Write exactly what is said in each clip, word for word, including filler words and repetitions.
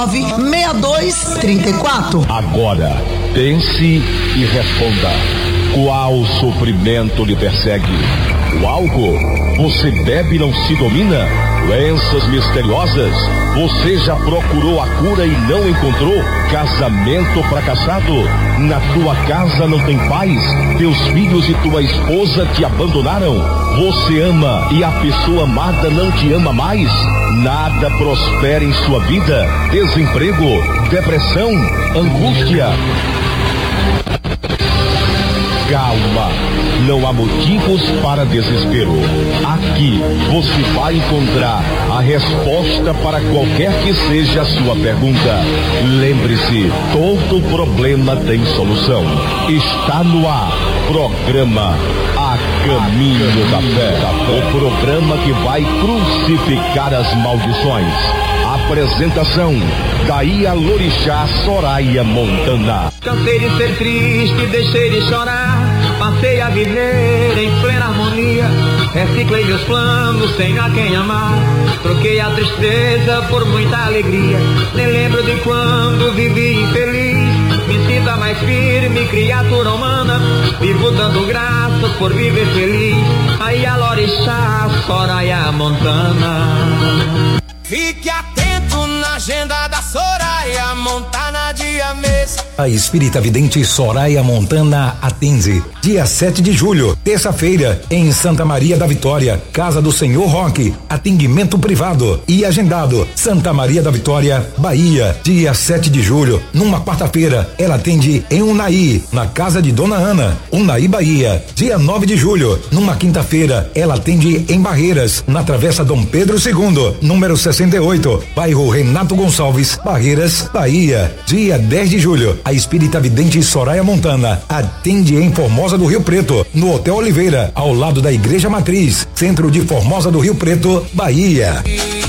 seis dois três quatro. Agora, pense e responda. Qual sofrimento lhe persegue? O álcool? Você bebe e não se domina? Doenças misteriosas? Você já procurou a cura e não encontrou? Casamento fracassado? Na tua casa não tem paz? Teus filhos e tua esposa te abandonaram? Você ama e a pessoa amada não te ama mais? Nada prospera em sua vida? Desemprego? Depressão? Angústia? Calma, não há motivos para desespero. Aqui você vai encontrar a resposta para qualquer que seja a sua pergunta. Lembre-se, todo problema tem solução. Está no ar, programa A Caminho da Fé. O programa que vai crucificar as maldições. Apresentação, Daia Lorixá Soraya Montana. Cansei de ser triste, deixei de chorar. Passei a viver em plena harmonia. Reciclei meus planos, tenho a quem amar. Troquei a tristeza por muita alegria. Nem lembro de quando vivi infeliz. Me sinta mais firme, criatura humana. Vivo dando graças por viver feliz. Aí a Lorixá Soraya Montana. Fique atento na agenda da Soraya Montana, dia mês. A espírita vidente Soraya Montana atende dia sete de julho, terça-feira, em Santa Maria da Vitória, Casa do Senhor Roque, atendimento privado e agendado. Santa Maria da Vitória, Bahia, dia sete de julho, numa quarta-feira, ela atende em Unai, na casa de Dona Ana, Unai, Bahia. Dia nove de julho, numa quinta-feira, ela atende em Barreiras, na Travessa Dom Pedro segundo, número sessenta e oito, bairro Renato Gonçalves, Barreiras, Bahia. Dia dez de julho, a espírita vidente Soraya Montana atende em Formosa do Rio Preto, no Hotel Oliveira, ao lado da Igreja Matriz, centro de Formosa do Rio Preto, Bahia.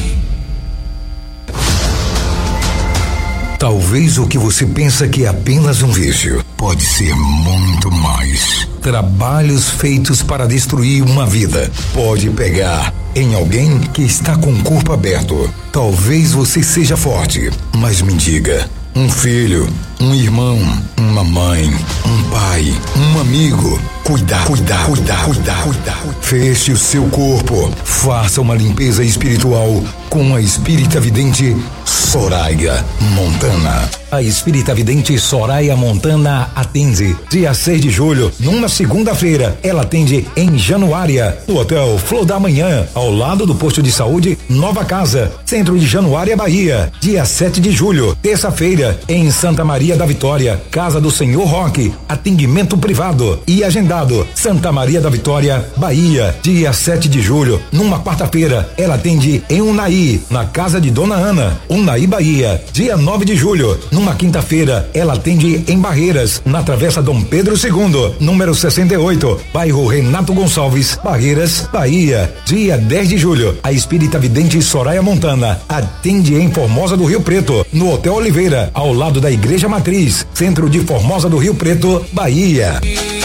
Talvez o que você pensa que é apenas um vício pode ser muito mais. Trabalhos feitos para destruir uma vida pode pegar em alguém que está com o corpo aberto. Talvez você seja forte, mas me diga, um filho, um irmão, uma mãe, um pai, um amigo. Cuidar, cuidar, cuidar, cuidar, cuidar. Feche o seu corpo. Faça uma limpeza espiritual com a espírita vidente Soraya Montana. A espírita vidente Soraya Montana atende dia seis de julho, numa segunda-feira. Ela atende em Januária, no Hotel Flor da Manhã, ao lado do posto de saúde Nova Casa, centro de Januária, Bahia. Dia sete de julho, terça-feira, em Santa Maria da Vitória, Casa do Senhor Roque, atendimento privado e agendado. Santa Maria da Vitória, Bahia. Dia sete de julho, numa quarta-feira, ela atende em Unai, na casa de Dona Ana, Unai, Bahia. Dia nove de julho, numa quinta-feira, ela atende em Barreiras, na Travessa Dom Pedro segundo, número sessenta e oito, bairro Renato Gonçalves, Barreiras, Bahia. Dia dez de julho, a espírita vidente Soraya Montana atende em Formosa do Rio Preto, no Hotel Oliveira, ao lado da Igreja Matriz, centro de Formosa do Rio Preto, Bahia.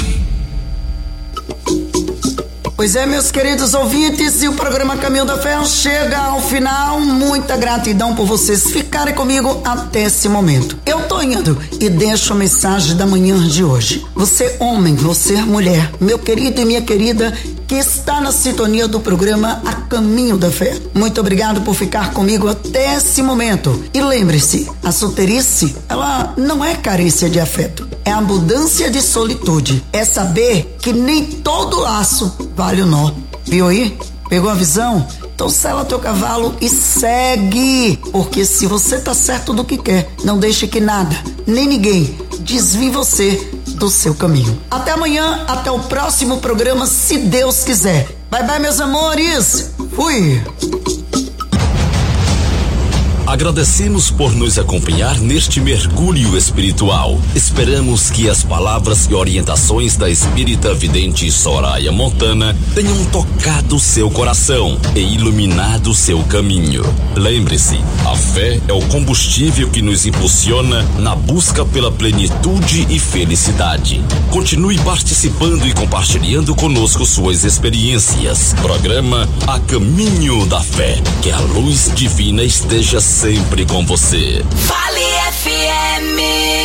Pois é, meus queridos ouvintes, e o programa Caminho da Fé chega ao final. Muita gratidão por vocês ficarem comigo até esse momento. Eu tô indo e deixo a mensagem da manhã de hoje. Você homem, você mulher, meu querido e minha querida, que está na sintonia do programa A Caminho da Fé. Muito obrigado por ficar comigo até esse momento. E lembre-se, a solteirice, ela não é carência de afeto, é abundância de solitude. É saber que nem todo laço vale o nó. Viu aí? Pegou a visão? Então sela teu cavalo e segue, porque se você tá certo do que quer, não deixe que nada, nem ninguém desvie você do seu caminho. Até amanhã, até o próximo programa, se Deus quiser. Bye bye, meus amores. Fui. Agradecemos por nos acompanhar neste mergulho espiritual. Esperamos que as palavras e orientações da espírita vidente Soraya Montana tenham tocado seu coração e iluminado seu caminho. Lembre-se, a fé é o combustível que nos impulsiona na busca pela plenitude e felicidade. Continue participando e compartilhando conosco suas experiências. Programa A Caminho da Fé. Que a luz divina esteja sempre sempre com você. Vale F M.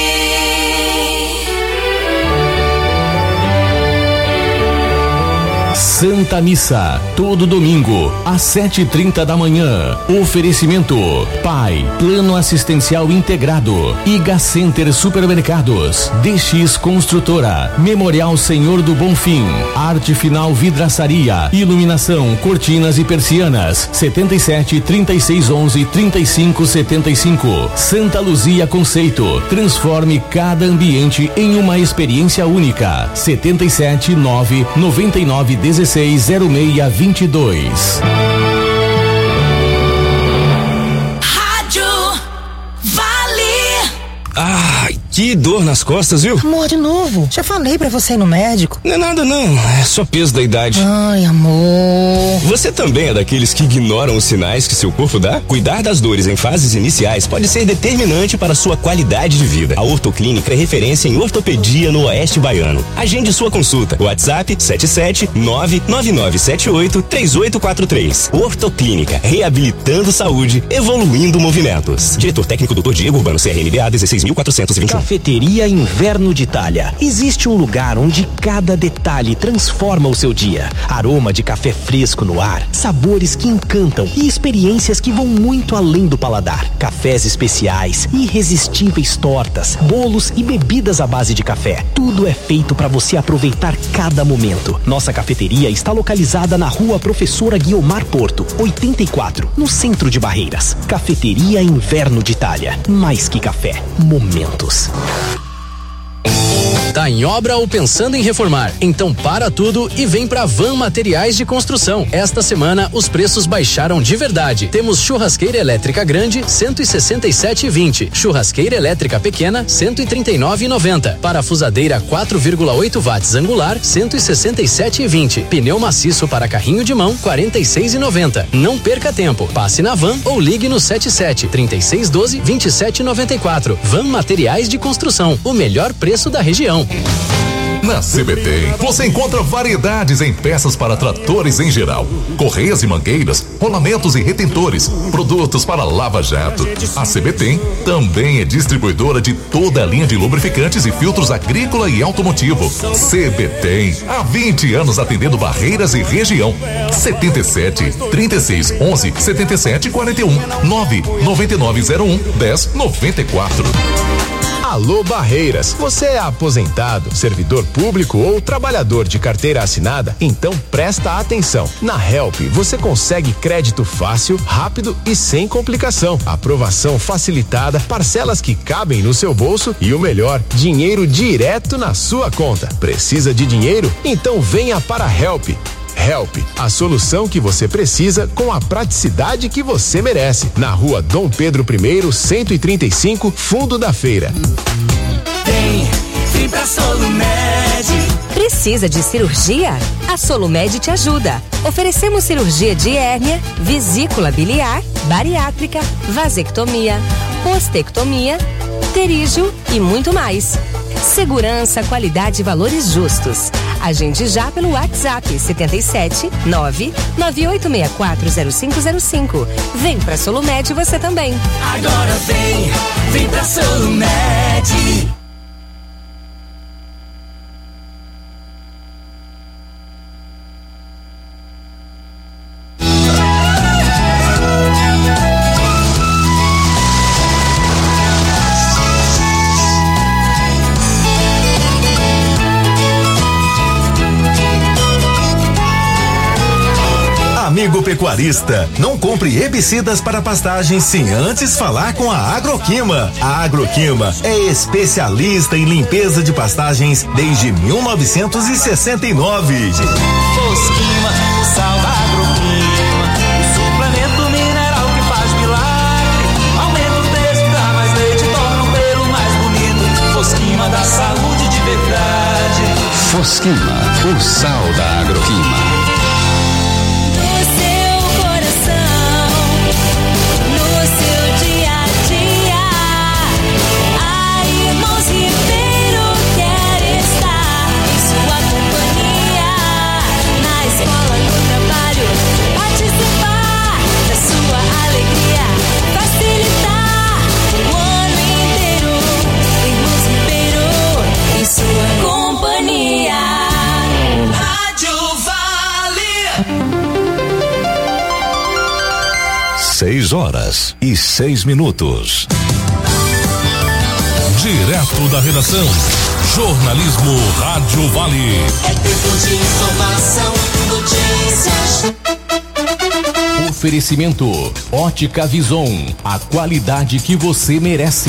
Santa Missa, todo domingo, às sete e trinta da manhã. Oferecimento: Pai, Plano Assistencial Integrado, Iga Center Supermercados, D X Construtora, Memorial Senhor do Bonfim, Arte Final Vidraçaria, Iluminação, Cortinas e Persianas, setenta e sete, trinta e seis, onze, trinta e cinco, setenta e cinco. Santa Luzia Conceito, transforme cada ambiente em uma experiência única. setenta e sete, nove, noventa e nove, dezesseis, zero seis, vinte e dois. Rádio Vale. Ai, que dor nas costas, viu? Amor, de novo. Já falei pra você ir no médico. Não é nada não, é só peso da idade. Ai, amor. Você também é daqueles que ignoram os sinais que seu corpo dá? Cuidar das dores em fases iniciais pode ser determinante para a sua qualidade de vida. A Ortoclínica é referência em ortopedia no Oeste Baiano. Agende sua consulta. WhatsApp sete sete nove nove nove sete oito três oito quatro três. Ortoclínica, reabilitando saúde, evoluindo movimentos. Diretor técnico doutor Diego Urbano, C R N B A dezesseis mil quatrocentos e vinte e um. Cafeteria Inverno de Itália. Existe um lugar onde cada detalhe transforma o seu dia. Aroma de café fresco no ar, sabores que encantam e experiências que vão muito além do paladar. Cafés especiais, irresistíveis tortas, bolos e bebidas à base de café. Tudo é feito para você aproveitar cada momento. Nossa cafeteria está localizada na Rua Professora Guiomar Porto, oitenta e quatro, no centro de Barreiras. Cafeteria Inverno de Itália. Mais que café, momentos. Tá em obra ou pensando em reformar? Então para tudo e vem pra Van Materiais de Construção. Esta semana os preços baixaram de verdade. Temos churrasqueira elétrica grande cento e sessenta e sete e vinte, churrasqueira elétrica pequena cento e trinta e nove e noventa, parafusadeira quatro vírgula oito watts angular cento e sessenta e sete e vinte, pneu maciço para carrinho de mão quarenta e seis e noventa. Não perca tempo. Passe na Van ou ligue no sete sete, trinta e seis, doze, vinte e sete, noventa e quatro. Van Materiais de Construção, o melhor preço da região. Na C B T, você encontra variedades em peças para tratores em geral, correias e mangueiras, rolamentos e retentores, produtos para lava-jato. A C B T também é distribuidora de toda a linha de lubrificantes e filtros agrícola e automotivo. C B T, há vinte anos atendendo Barreiras e região. setenta e sete, trinta e seis, onze, setenta e sete, quarenta e um, nove nove nove zero um, dez noventa e quatro. Alô Barreiras, você é aposentado, servidor público ou trabalhador de carteira assinada? Então presta atenção. Na Help você consegue crédito fácil, rápido e sem complicação. Aprovação facilitada, parcelas que cabem no seu bolso e o melhor, dinheiro direto na sua conta. Precisa de dinheiro? Então venha para a Help. Help, a solução que você precisa com a praticidade que você merece. Na Rua Dom Pedro I, cento e trinta e cinco, Fundo da Feira. Vem, vem pra Solumed. Precisa de cirurgia? A Solumed te ajuda. Oferecemos cirurgia de hérnia, vesícula biliar, bariátrica, vasectomia, ostectomia, pterígio e muito mais. Segurança, qualidade e valores justos. Agende já pelo WhatsApp setenta e sete, nove nove oito seis quatro zero cinco zero cinco. Vem pra Solumed você também. Agora vem, vem pra Solumed. Amigo pecuarista, não compre herbicidas para pastagens sem antes falar com a Agroquima. A Agroquima é especialista em limpeza de pastagens desde mil novecentos e sessenta e nove. Fosquima, o sal da Agroquima, o suplemento mineral que faz milagre. Aumenta o preço, dá mais leite, torna o pelo mais bonito. Fosquima da saúde de verdade. Fosquima, o sal da Agroquima. Participar da sua alegria, facilitar. dezesseis horas e seis minutos. Direto da redação, jornalismo Rádio Vale. É tempo de informação, notícias. Oferecimento Ótica Vison, a qualidade que você merece.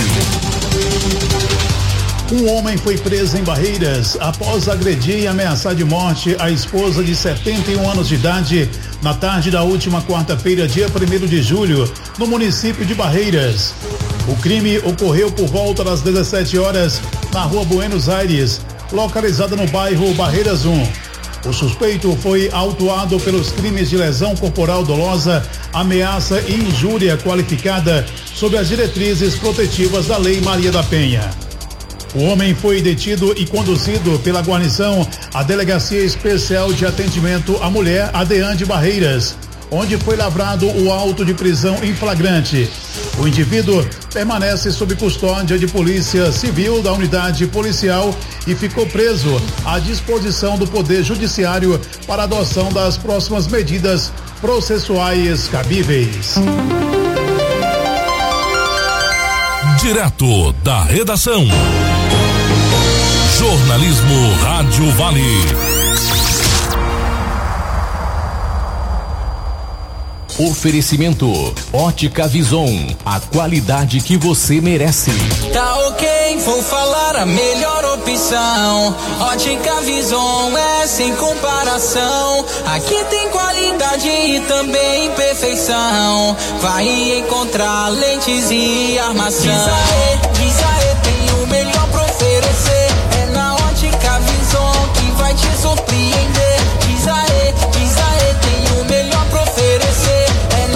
Um homem foi preso em Barreiras após agredir e ameaçar de morte a esposa de setenta e um anos de idade na tarde da última quarta-feira, dia primeiro de julho, no município de Barreiras. O crime ocorreu por volta das dezessete horas na rua Buenos Aires, localizada no bairro Barreiras um. O suspeito foi autuado pelos crimes de lesão corporal dolosa, ameaça e injúria qualificada sob as diretrizes protetivas da Lei Maria da Penha. O homem foi detido e conduzido pela guarnição à Delegacia Especial de Atendimento à Mulher, ADEAN de Barreiras, onde foi lavrado o auto de prisão em flagrante. O indivíduo permanece sob custódia de Polícia Civil da unidade policial e ficou preso à disposição do Poder Judiciário para adoção das próximas medidas processuais cabíveis. Direto da redação, jornalismo Rádio Vale. Oferecimento Ótica Vison, a qualidade que você merece. Tá ok, vou falar a melhor opção. Ótica Vison é sem comparação. Aqui tem qualidade e também perfeição. Vai encontrar lentes e armação. Diz aê, diz aê, tem o melhor pra oferecer. É na Ótica Vison que vai te surpreender. Diz aê, diz aê, tem o melhor pra oferecer.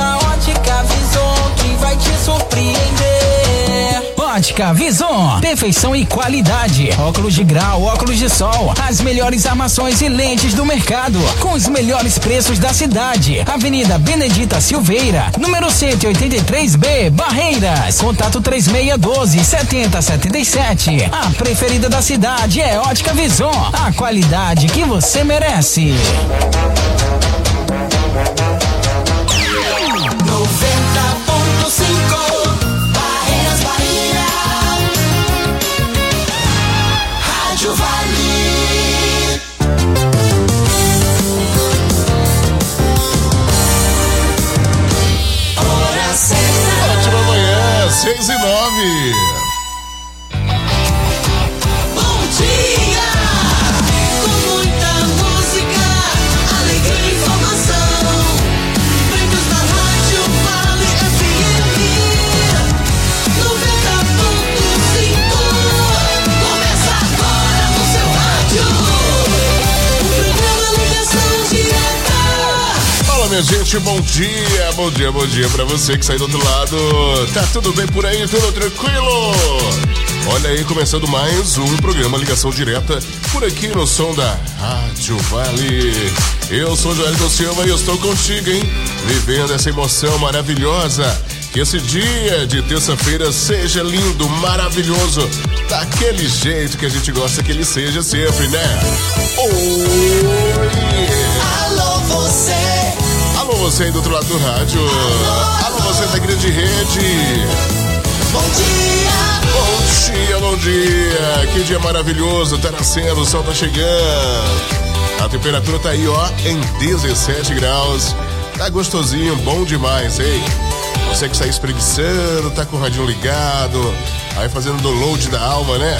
Ótica Vison, perfeição e qualidade. Óculos de grau, óculos de sol, as melhores armações e lentes do mercado, com os melhores preços da cidade. Avenida Benedita Silveira, número cento e oitenta e três B, Barreiras. Contato três seis um dois, sete zero sete sete. A preferida da cidade é Ótica Vison, a qualidade que você merece. noventa ponto cinco Barreiras, Bahia. Rádio Vale. Hora certa. Ótima manhã, seis e nove. Bom dia. Com muita música, alegria e informação. Prêmios da Rádio Vale F M noventa ponto cinco. Começa agora no seu rádio. O programa Ligação Direta. Fala, minha gente, bom dia, bom dia, bom dia pra você que sai do outro lado. Tá tudo bem por aí, tudo tranquilo? Olha aí, começando mais um programa Ligação Direta por aqui no som da Rádio Vale. Eu sou Joelito Silva e eu estou contigo, hein? Vivendo essa emoção maravilhosa. Que esse dia de terça-feira seja lindo, maravilhoso, daquele jeito que a gente gosta que ele seja sempre, né? Oi! Alô, você! Alô, você aí do outro lado do rádio. Alô, Alô você da grande rede. Bom dia! Bom dia, bom dia. Que dia maravilhoso, tá nascendo, o sol tá chegando. A temperatura tá aí, ó, em dezessete graus. Tá gostosinho, bom demais, hein? Você que está espreguiçando, tá com o radinho ligado, aí fazendo download da alma, né?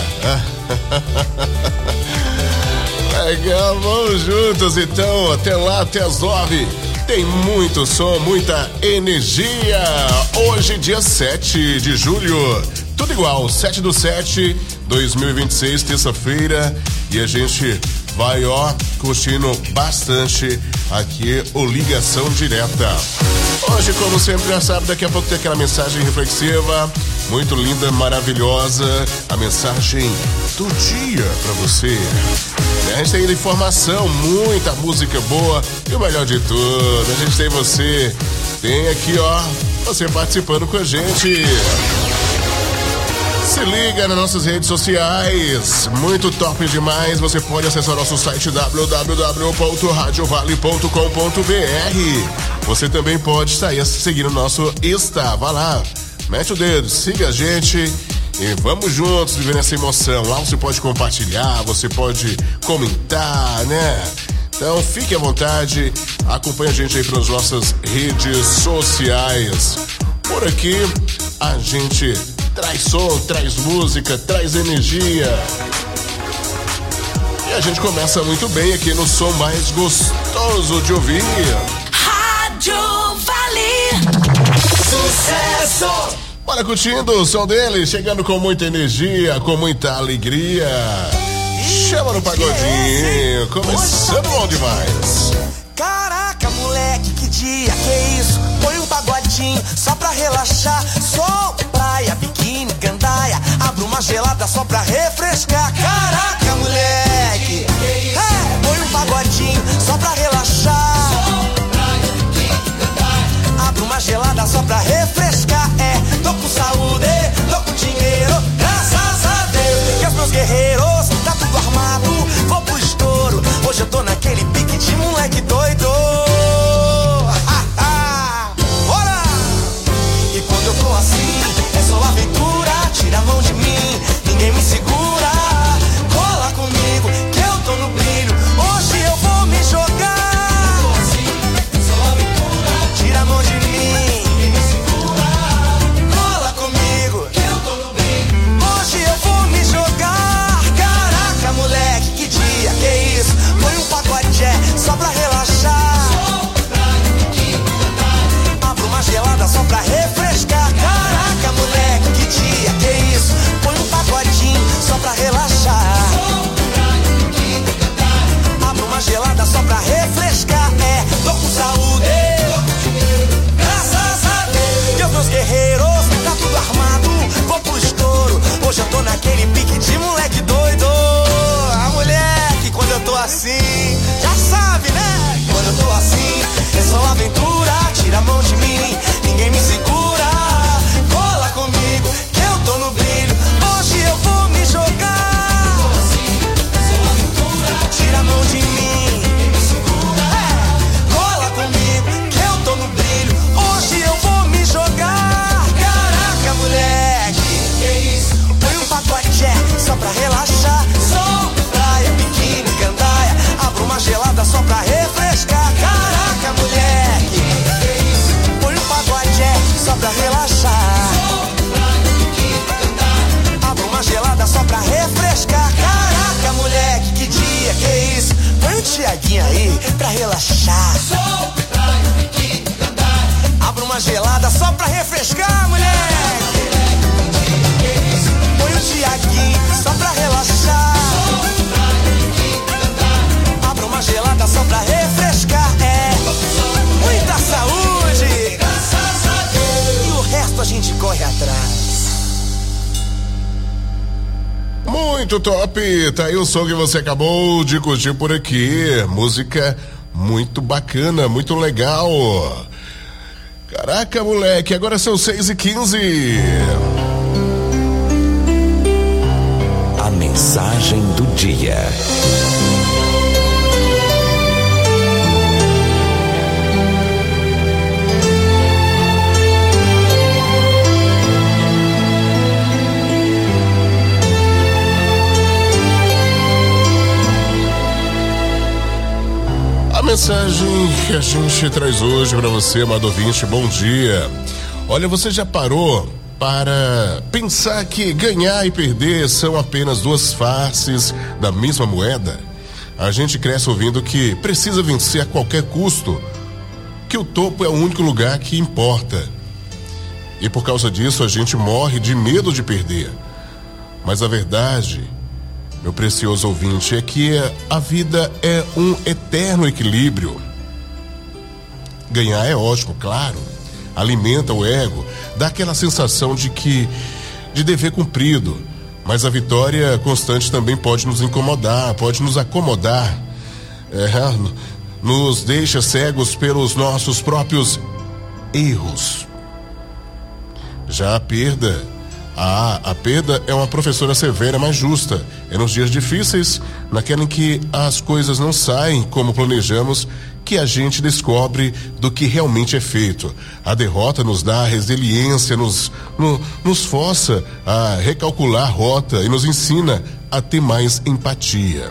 Legal, vamos juntos então, até lá, até as nove. Tem muito som, muita energia. Hoje, dia sete de julho, tudo igual, sete do sete, dois mil e vinte e seis, terça-feira, e a gente vai, ó, curtindo bastante aqui o Ligação Direta. Hoje, como sempre, já sabe, daqui a pouco tem aquela mensagem reflexiva, muito linda, maravilhosa, a mensagem do dia pra você. A gente tem informação, muita música boa e o melhor de tudo, a gente tem você, tem aqui, ó, você participando com a gente. Se liga nas nossas redes sociais, muito top demais. Você pode acessar nosso site w w w ponto radio vale ponto com ponto b r. Você também pode estar seguindo o nosso Insta. Vá lá, mete o dedo, siga a gente e vamos juntos viver essa emoção. Lá você pode compartilhar, você pode comentar, né? Então fique à vontade, acompanhe a gente aí pelas nossas redes sociais. Por aqui a gente traz som, traz música, traz energia. E a gente começa muito bem aqui no som mais gostoso de ouvir. Rádio Vale. Sucesso. Bora curtindo o som dele, chegando com muita energia, com muita alegria. Chama no pagodinho, começando bom demais. Caraca, moleque, que dia, que isso? Põe um pagodinho só pra relaxar. Sol, praia, biquíni, gandaia. Abro uma gelada só pra refrescar. Caraca, moleque, é, põe um pagodinho só pra relaxar. Abro uma gelada só pra refrescar. É, tô com saúde, tô com dinheiro, graças a Deus. Que os meus guerreiros tá tudo armado, vou pro estouro. Hoje eu tô naquele pique de moleque doido. Bora! E quando eu tô assim, é só aventura. Tira a mão de mim, ninguém me segura. Cola comigo, que eu tô no brilho. Hoje eu vou me jogar. É só aventura. Tira a mão de mim, ninguém me segura. Cola comigo, que eu tô no brilho. Hoje eu vou me jogar. Caraca, moleque, que dia, que isso? Põe um pacote só pra relaxar. Abro uma gelada só pra refrescar. Caraca, moleque, que dia, que isso? Põe um pagodinho só pra relaxar. Abro uma gelada só pra refrescar. É, tô com saúde, graças a Deus. E os meus guerreiros, tá tudo armado, vou pro estouro. Hoje eu tô naquele pique de moleque doido. A moleque, quando eu tô assim, já sabe, né? Quando eu tô assim, é só aventura. Tira a mão de mim, ninguém me segura. Cola comigo, que eu tô no brilho. Hoje eu vou me jogar. É só aventura. Tira a mão de mim, ninguém me segura. É, cola comigo, que eu tô no brilho. Hoje eu vou me jogar. Caraca, moleque, que isso? Põe um pacote só pra relaxar. Sol, praia, biquíni, gandaia. Abro uma gelada só pra refrescar. Caraca, moleque, que isso? Põe um pagode só pra relaxar. Abro uma gelada só pra refrescar. Caraca, moleque, que dia, que isso? Põe um Tiaguinho aí pra relaxar. Abro uma gelada só pra refrescar, moleque. Põe um Tiaguinho só pra relaxar. Abro uma gelada só pra refrescar. É, muita saúde, graças a Deus. E o resto a gente corre atrás. Muito top, tá aí o som que você acabou de curtir por aqui. Música muito bacana, muito legal. Caraca, moleque, agora são seis e quinze. A mensagem do dia. A mensagem que a gente traz hoje para você, amado ouvinte, bom dia. Olha, você já parou para pensar que ganhar e perder são apenas duas faces da mesma moeda? A gente cresce ouvindo que precisa vencer a qualquer custo, que o topo é o único lugar que importa. E por causa disso a gente morre de medo de perder. Mas a verdade, meu precioso ouvinte, é que a vida é um eterno equilíbrio. Ganhar é ótimo, claro, alimenta o ego, dá aquela sensação de que, de dever cumprido, mas a vitória constante também pode nos incomodar, pode nos acomodar, é, nos deixa cegos pelos nossos próprios erros. Já a perda Ah, a perda é uma professora severa, mas justa. É nos dias difíceis, naquela em que as coisas não saem como planejamos, que a gente descobre do que realmente é feito. A derrota nos dá resiliência, nos, no, nos força a recalcular a rota e nos ensina a ter mais empatia.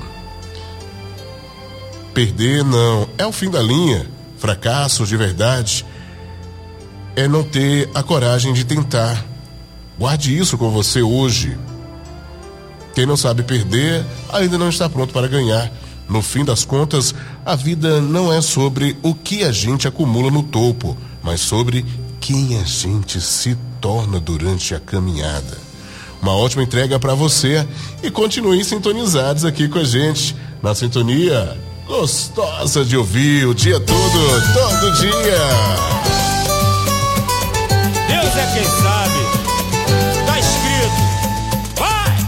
Perder não é o fim da linha. Fracasso de verdade é não ter a coragem de tentar. Guarde isso com você hoje. Quem não sabe perder ainda não está pronto para ganhar. No fim das contas, a vida não é sobre o que a gente acumula no topo, mas sobre quem a gente se torna durante a caminhada. Uma ótima entrega para você e continuem sintonizados aqui com a gente na sintonia gostosa de ouvir o dia todo, todo dia. Deus é quem sabe. Tá escrito. Vai!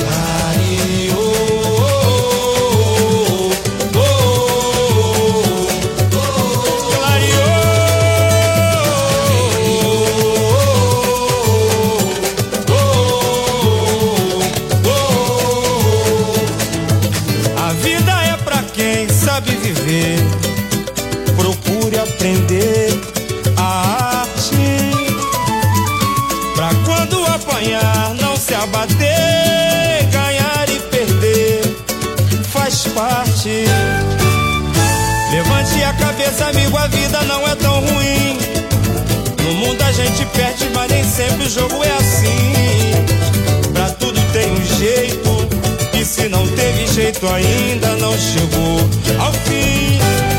A vida é pra quem sabe viver. Procure aprender a arte, pra quando apanhar não se abater. Ganhar e perder faz parte. Levante a cabeça, amigo, a vida não é tão ruim. No mundo a gente perde, mas nem sempre o jogo é assim. Pra tudo tem um jeito, e se não teve jeito ainda não chegou ao fim.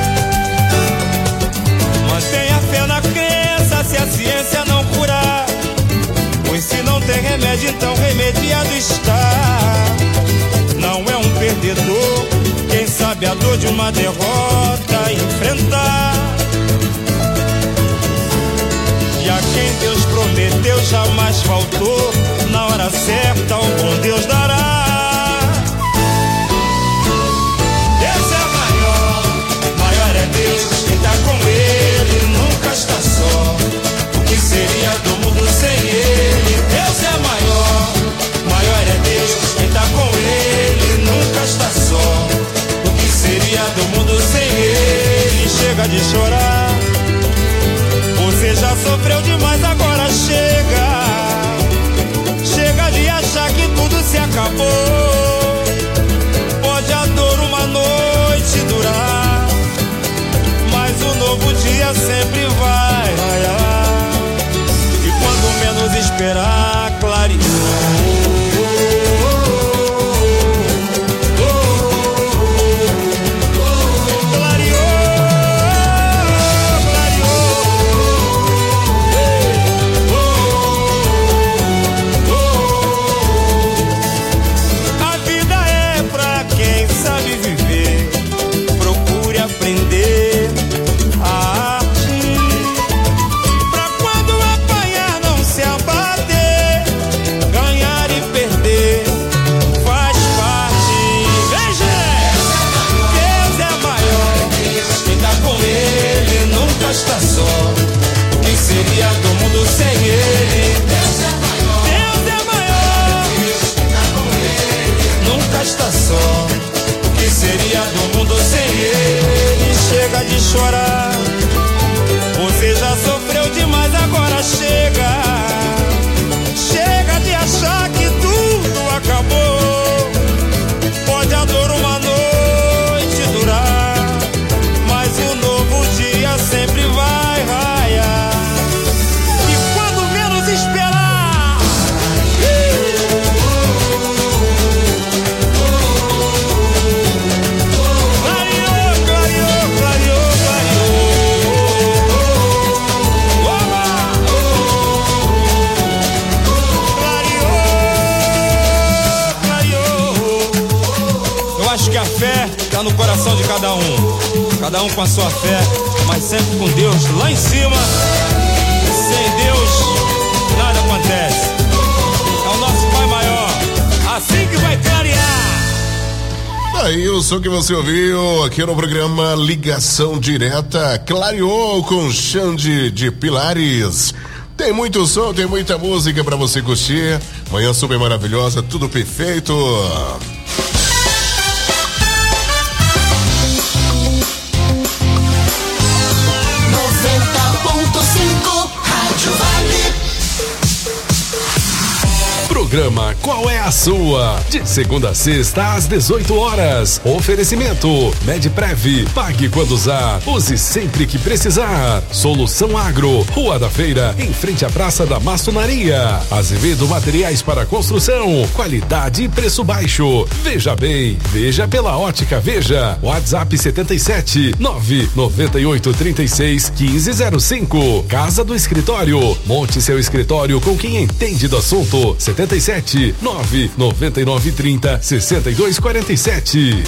Mantenha fé na crença, se a ciência não curar, pois se não tem remédio, então remediado está. Não é um perdedor quem sabe a dor de uma derrota enfrentar. E a quem Deus prometeu jamais faltou, na hora certa o bom Deus dará. Deus é maior, maior é Deus, quem tá com Ele nunca está só. O que seria do mundo sem Ele? Deus é maior, maior é Deus, quem tá com Ele nunca está só. O que seria do mundo sem Ele? Chega de chorar, você já sofreu demais, agora chega. Chega de achar que tudo se acabou. Pode a dor uma noite durar, mas o novo dia sempre vai raiar. E quando menos esperar, clareou. Está só. O que seria do mundo sem Ele? Deus é maior, Deus é maior. Deus está com Ele, nunca está só. O que seria do mundo sem Ele? Chega de chorar, você já sofreu demais, agora chega. Chega de achar que tudo acabou. Pode a dor uma noite durar, mas o novo dia sempre vai raiar. E quando menos esperar, clareou, clareou, clareou, clareou, clareou. Eu acho que a fé está no coração de cada um. Cada um com a sua fé, mas sempre com Deus lá em cima. Sem Deus, nada acontece. É o nosso Pai maior, assim que vai clarear. Aí o som que você ouviu aqui no programa Ligação Direta, clareou com Xande de Pilares. Tem muito som, tem muita música pra você curtir. Manhã super maravilhosa, tudo perfeito. noventa ponto cinco Rádio Vale. Programa Qual é a Sua? De segunda a sexta às dezoito horas. Oferecimento Medprev. Pague quando usar. Use sempre que precisar. Solução Agro. Rua da Feira, em frente à Praça da Maçonaria. Azevedo Materiais para Construção. Qualidade e preço baixo. Veja bem. Veja pela Ótica Veja. WhatsApp setenta e sete nove noventa e oito trinta e seis quinze zero cinco. Casa do Escritório. Monte seu escritório com quem entende do assunto. setenta e sete nove noventa e nove trinta sessenta e dois quarenta e sete.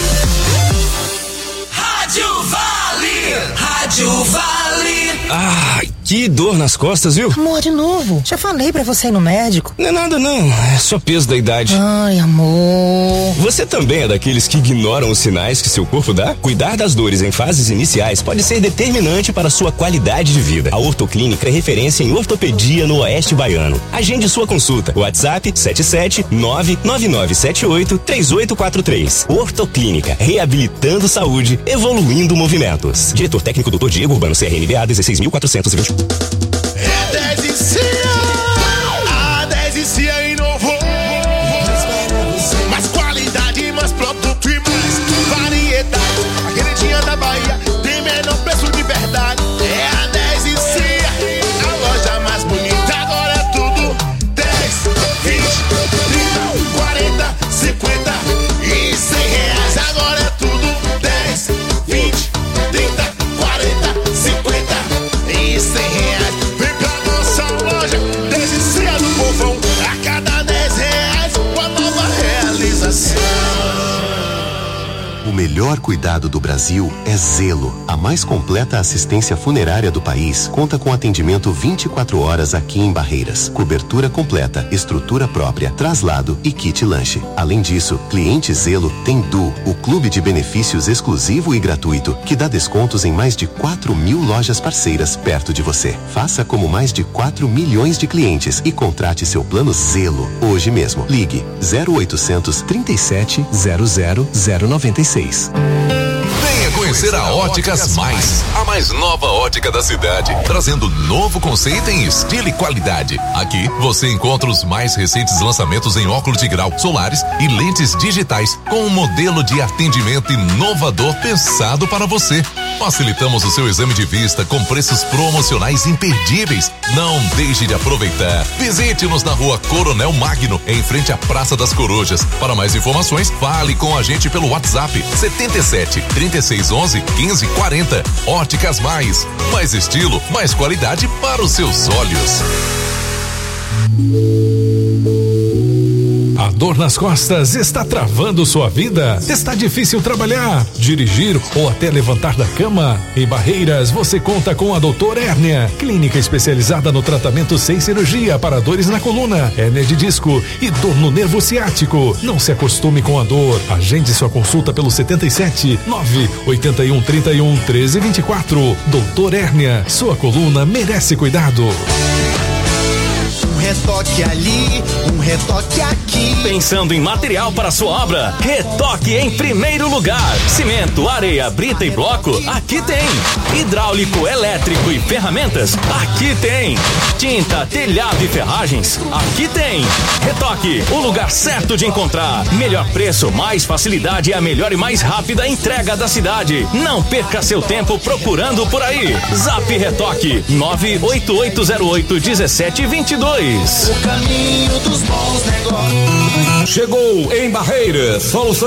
Rádio Vale. Rádio Vale. Ai, que dor nas costas, viu? Amor, de novo. Já falei pra você ir no médico. Não é nada não, é só peso da idade. Ai, amor. Você também é daqueles que ignoram os sinais que seu corpo dá? Cuidar das dores em fases iniciais pode ser determinante para a sua qualidade de vida. A Ortoclínica é referência em ortopedia no Oeste Baiano. Agende sua consulta. WhatsApp sete sete nove nove nove sete oito três oito quatro três. Ortoclínica, reabilitando saúde, evoluindo movimentos. Diretor técnico doutor Diego Urbano, C R N B A dezesseis mil quatrocentos e vinte. É dez e C A, a dez e C A inovou. Mais qualidade, mais produto e mais variedade. A queridinha da Bahia tem menor preço de verdade. É a dez e C A, a loja mais bonita. Agora é tudo dez, vinte, trinta, quarenta, cinquenta e cem reais. Agora é tudo dez, vinte, trinta, quarenta, cinquenta e cem reais. Vem pra nossa loja, dez e C A do povão. A cada dez reais, uma nova realização. O melhor cuidado do Brasil é Zelo. A mais completa assistência funerária do país conta com atendimento vinte e quatro horas aqui em Barreiras. Cobertura completa, estrutura própria, traslado e kit lanche. Além disso, cliente Zelo tem Du, o clube de benefícios exclusivo e gratuito, que dá descontos em mais de quatro mil lojas parceiras perto de você. Faça como mais de quatro milhões de clientes e contrate seu plano Zelo hoje mesmo. Ligue zero oitocentos trinta e sete zero zero zero noventa e seis. Venha conhecer a Óticas Mais, a mais nova ótica da cidade, trazendo novo conceito em estilo e qualidade. Aqui você encontra os mais recentes lançamentos em óculos de grau, solares e lentes digitais, com um modelo de atendimento inovador pensado para você. Facilitamos o seu exame de vista com preços promocionais imperdíveis. Não deixe de aproveitar. Visite-nos na Rua Coronel Magno, em frente à Praça das Corujas. Para mais informações, fale com a gente pelo WhatsApp setenta e sete, trinta e seis, onze, quinze, quarenta. Óticas Mais. Mais estilo, mais qualidade para os seus olhos. A dor nas costas está travando sua vida? Está difícil trabalhar, dirigir ou até levantar da cama? Em Barreiras, você conta com a doutor Hérnia, clínica especializada no tratamento sem cirurgia para dores na coluna, hérnia de disco e dor no nervo ciático. Não se acostume com a dor. Agende sua consulta pelo setenta e sete nove oitenta e um trinta e um treze vinte e quatro. doutor Hérnia, sua coluna merece cuidado. Um retoque ali, um retoque aqui. Pensando em material para sua obra? Retoque em primeiro lugar. Cimento, areia, brita e bloco? Aqui tem. Hidráulico, elétrico e ferramentas? Aqui tem. Tinta, telhado e ferragens? Aqui tem. Retoque, o lugar certo de encontrar. Melhor preço, mais facilidade e a melhor e mais rápida entrega da cidade. Não perca seu tempo procurando por aí. Zap Retoque nove oito oito zero oito um sete dois dois. O caminho dos bons negócios. Chegou em Barreiras, solução